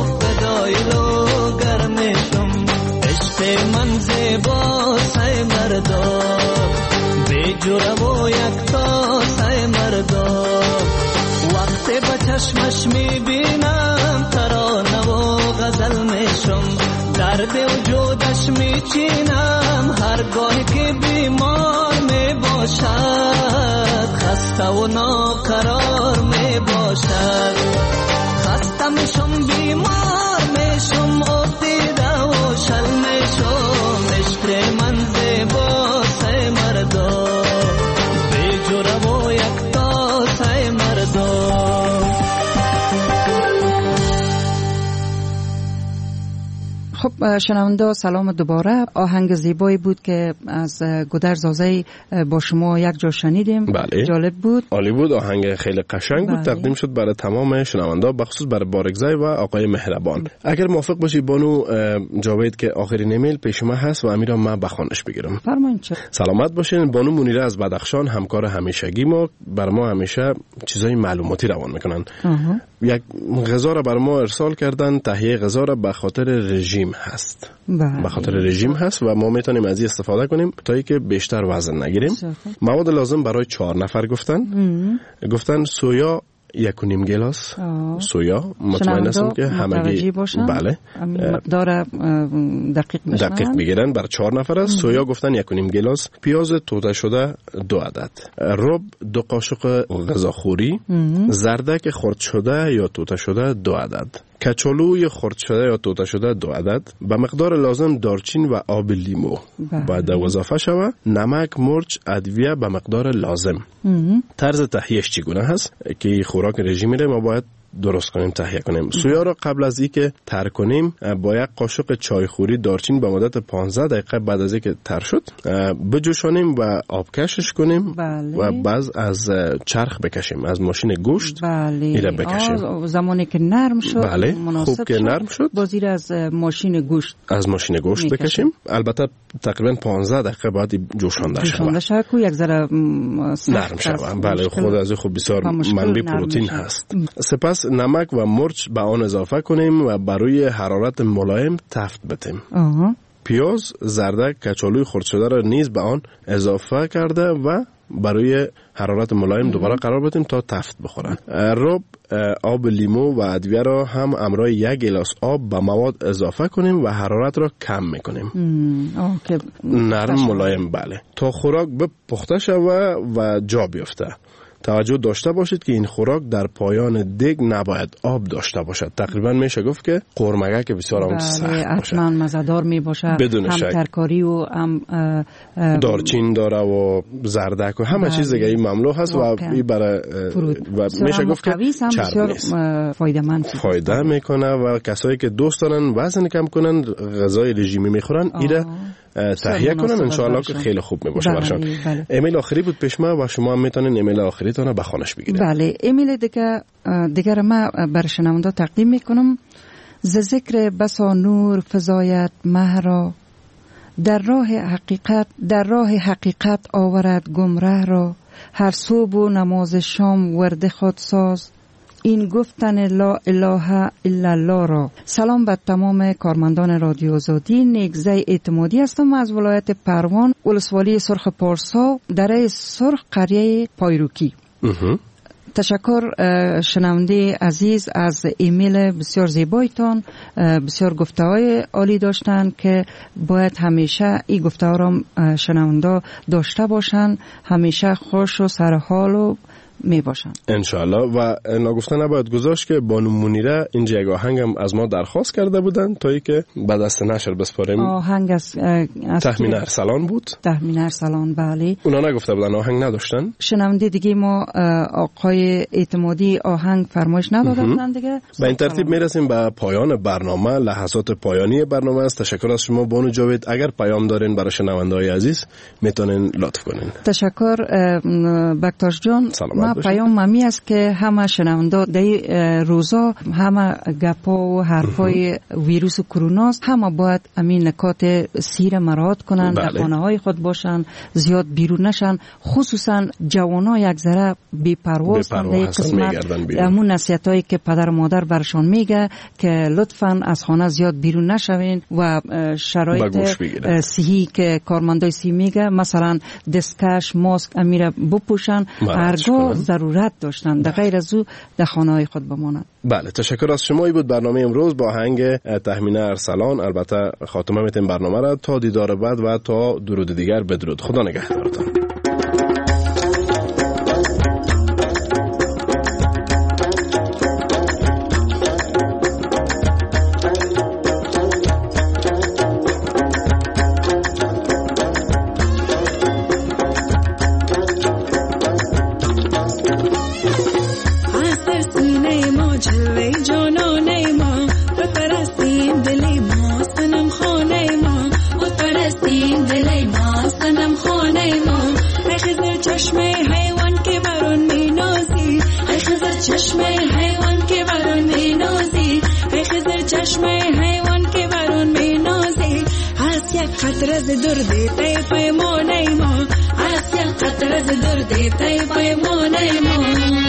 من زیبا سای مردا به جرم و یک تاسه مردا وقتی به چشمش میبینم ترانه و غزل میشم درد وجودش میچینم هرگاه که بیمار میباشد خسته و ناقرار میباشد خسته میشم بیمار میشم افتیده و شل میشم عشق من زیباسه مردا به جرم و یک تاسه مردا. خب شنونده سلام دوباره. آهنگ زیبایی بود که از گودرز زازی با شما یک جا شنیدیم. بله. جالب بود، عالی بود، آهنگ خیلی قشنگ بود. بله. تقدیم شد برای تمام شنونده، بخصوص برای بارگزای و آقای مهربان. اگر موافق باشی بانو جاوید که آخرین ایمیل پیش ما هست و امیرا من بخوانش بگیرم. فرمایید. سلامت باشین. بانو منیره از بدخشان، همکار همیشگی ما، بر ما همیشه چیزای معلوماتی روان میکنن. یک غذا را بر ما ارسال کردن، تهیه غذا را به خاطر رژیم هست. به خاطر رژیم هست و ما میتونیم از این استفاده کنیم تا اینکه بیشتر وزن نگیریم. مواد لازم برای 4 نفر گفتن سویا 1.5 گلاس سویا. مطمئن هستم که همگی بله مقدار دقیق بگیرن. برای 4 نفر است. سویا گفتن 1.5 گلاس. پیاز توته شده 2 عدد. رب 2 قاشق غذاخوری. زردک خرد شده یا توته شده 2 عدد. کچالوی خرد شده یا توته شده 2 عدد. به مقدار لازم دارچین و آب لیمو باید اضافه شود. نمک، مرچ، ادویه به مقدار لازم. طرز تهیهش چگونه هست که خوراک رژیمی را ما باید درست کنیم، تهیه کنیم. سویا را قبل از اینکه تر کنیم با 1 قاشق چایخوری دارچین به مدت 15 دقیقه بعد از اینکه تر شد بجوشانیم و آبکشش کنیم. بله. و بعد از چرخ بکشیم، از ماشین گوشت. بله. ایره بکشیم. زمانی که نرم شد، بله. خوب که نرم شد بازیر از ماشین گوشت بکشیم. البته تقریبا 15 دقیقه بعد جوشانده شود که یک ذره نرم شود. بله، خود از خود بسیار منبع پروتئین هست. سپس نمک و مرچ به آن اضافه کنیم و برای حرارت ملایم تفت بدیم. پیاز، زردک، کچالوی خرد شده را نیز به آن اضافه کرده و برای حرارت ملایم دوباره قرار بدیم تا تفت بخورن. رب، آب لیمو و ادویه را هم همراه 1 گلاس آب به مواد اضافه کنیم و حرارت را کم میکنیم. نرم ملایم. بله، تا خوراک پخته شود و جا بیفته. توجه داشته باشید که این خوراک در پایان دیگ نباید آب داشته باشد. تقریبا میشه گفت که قورمگه که بسیار هم سخت باشه. حتما مزه‌دار می باشه. بدون شک. هم ترکاری و هم دارچین داره و زردک و همه چیز دیگه این مملو هست و این برای و میشه گفت که بسیار فایده میکنه و کسایی که دوست دارن وزن کم کنن، غذای رژیمی میخورن، ایره تهیه کنن، انشاءالله که خیلی خوب میباشه برشان. ایمیل آخری بود پیش ما و شما هم میتونین ایمیل آخریتون بخوانش بگیرید. بله، ایمیل دیگر ما بر شنونده تقدیم میکنم. ز ذکر بسا نور فزاید مه را، در راه حقیقت آورد گمره را. هر صبح و نماز شام ورد خود ساز، این گفتن لا اله الا الله را. سلام به تمام کارمندان رادیو آزادی. نیکزی اعتمادی هستم از ولایت پروان، ولسوالی سرخ پارسا، دره سرخ، قریه پایروکی. تشکر شنونده عزیز از ایمیل بسیار زیبایتان. بسیار گفته‌های عالی داشتن که باید همیشه این گفته‌ها را شنونده داشته باشن، همیشه خوش و سرحال و می باشن انشالله. و نگفته نباید گذاشت که بانو منیره اینجا یک آهنگ هم از ما درخواست کرده بودن تا ای که به دست نشر بسپاریم. آهنگ از تخمین ارسلان بود. تخمین ارسلان، بله. اونا نگفته بودن، آهنگ نداشتن. شنونده دیگه ما آقای اعتمادی آهنگ فرمایش نداده بودن دیگه. به این ترتیب میرسیم به پایان برنامه. لحظات پایانی برنامه است. تشکر از شما بانو جاوید. اگر پیام دارین برای شنونده‌های عزیز میتونین لطف کنین. تشکر بکتاش جان. سلامت ما پیام ممی است که همه شنونده در روزا همه گپا و حرفای ویروس کرونا است، همه باید همین نکات سیر مراعات کنند، در خانه های خود باشن، زیاد بیرون نشن، خصوصا جوانا یک ذره بی‌پروا هستند. در قسمت همون نصیحتایی که پدر و مادر برشان میگه که لطفاً از خانه زیاد بیرون نشوین و شرایط صحی که کارمندای صحی میگه مثلا دستکش، ماسک امیره بپوشن، هرگاه ضرورت داشتن، در غیر از او در خانه های خود بمانند. بله، تشکر از شما. ای بود برنامه امروز با آهنگ تهمینه ارسلان. البته خاتمه میتیم برنامه را. تا دیدار بعد و تا درود دیگر، بدرود. خدا نگهدارتان. قطرز دور دیتای پیمانه ما، آسیا قطرز دور دیتای پیمانه ما.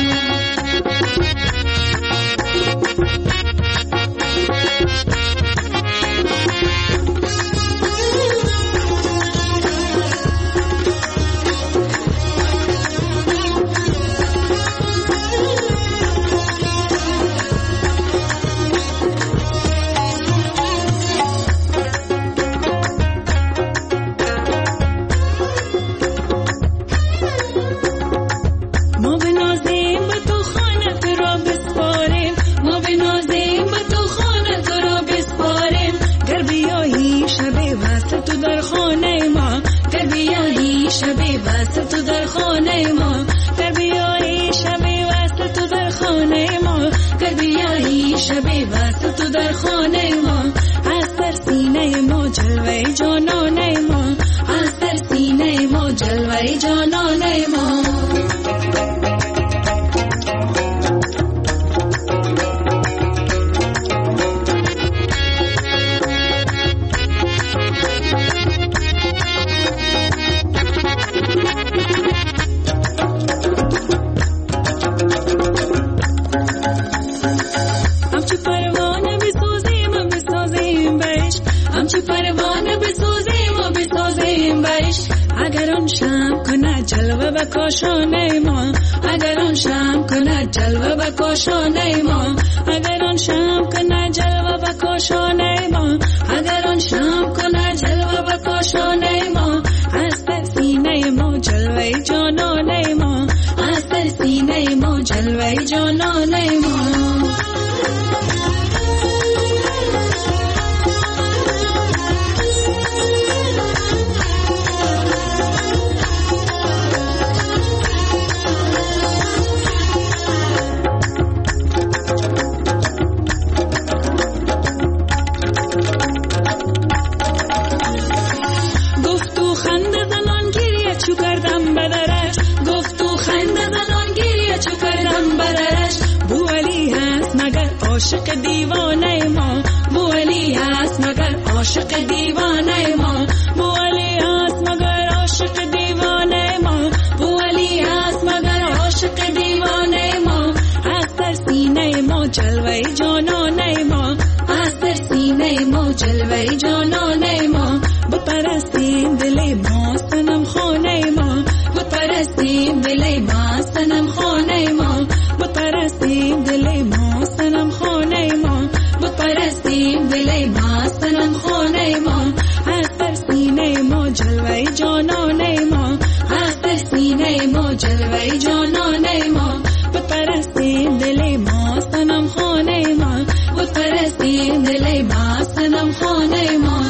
بکاشانه ما اگر آن شم کند جلوه بکاشانه ما اگر آن شم کند جلوه بکاشانه ما اگر آن شم کند جلوه بکاشانه ما از در سینه ما جلوه جانانه ما از در سینه ما جلوه جانانه ما عاشق دیوانه ما بولی هست مگر عاشق دیوانه ما بولی هست مگر عاشق دیوانه ما بولی هست مگر عاشق دیوانه ما از در سینه ما جلوه جانانه ما از در سینه ما جلوه جانانه ما بپرستیم دل ما صنم خانه ما بپرستیم دل ما صنم خانه ما بپرستیم دل ما صنم خانه ما بپرستیم دل ما صنم خانه ما از در سینه ما جلوه جانانه ما از در سینه ما جلوه جانانه ما بپرستیم دل ما صنم خانه ما بپرستیم دل ما صنم خانه ما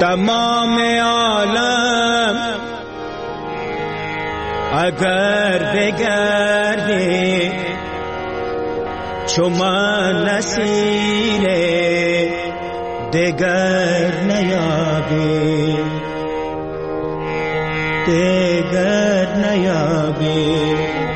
تمام عالم اگر بگردی چو من نسیر دگر نیابی دگر نیابی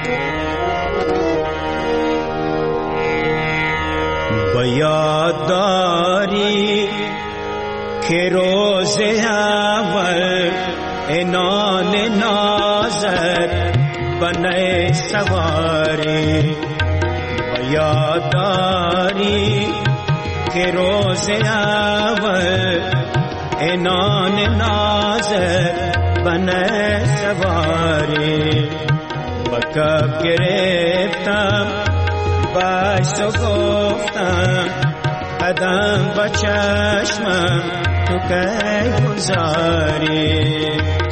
و یاد داری که روز اول انان نازت بنه سواری و یاد داری که روز اول انان نازت بنه سواری و کب گرفتم باش و گفتم قدم با چشمم تو که گذاری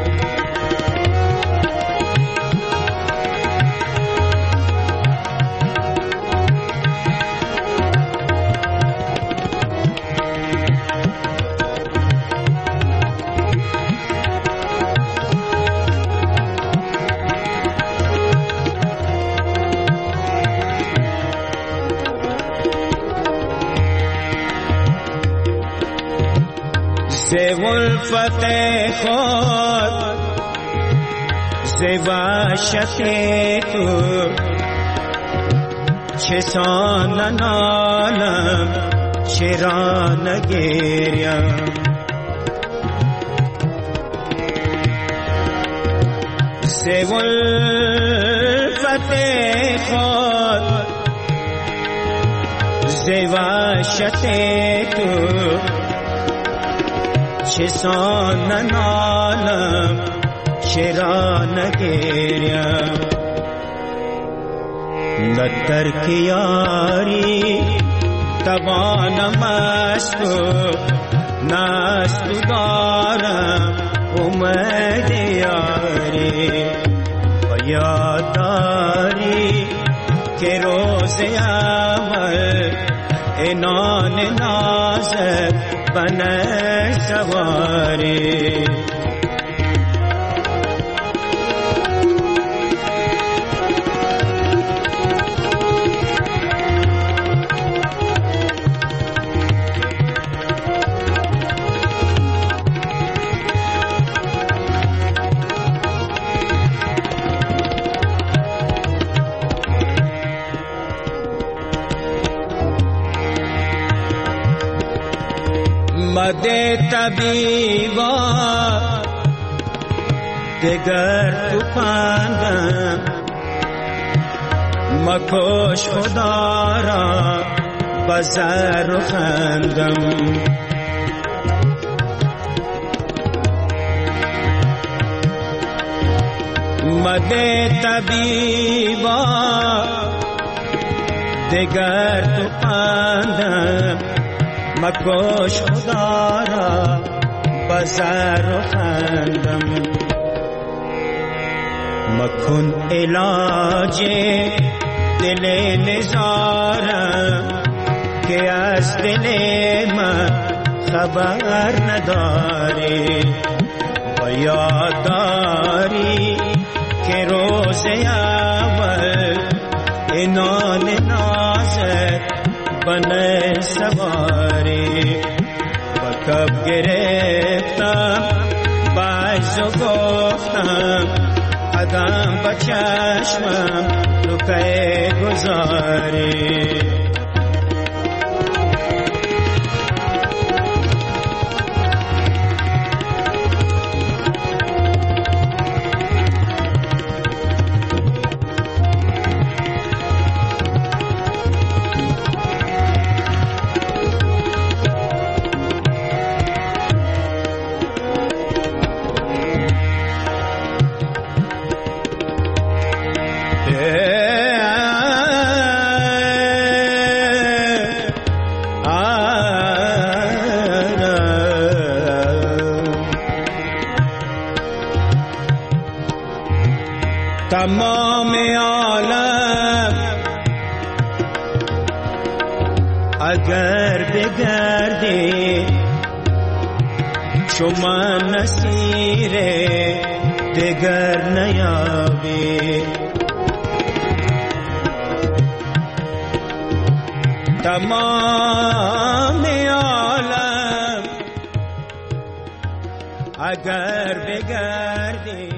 ولفت خود زواشت تو چسان نالم چرا نگریم ولفت خود زواشت تو چسان نالم چرا نگریم نه ترک یاری توانم است نه است دارم امید یاری و یاد داری که روز اول انان نازت بنه سواری مده طبیبا دگر تو پندم مکش خدا را بزر و خندم مده طبیبا دگر تو پندم مکش خدا را بزر و خندم مکن علاج دل نزارم که از دل من خبر نداری و یاد داری که روز اول انان نازت بنه سواری و کب گرفتم باز و گفتم قدم با چشمم تو که گذاری تمام عالم اگر بگردی شما نصیر دگر نیابی تمام عالم اگر بگردی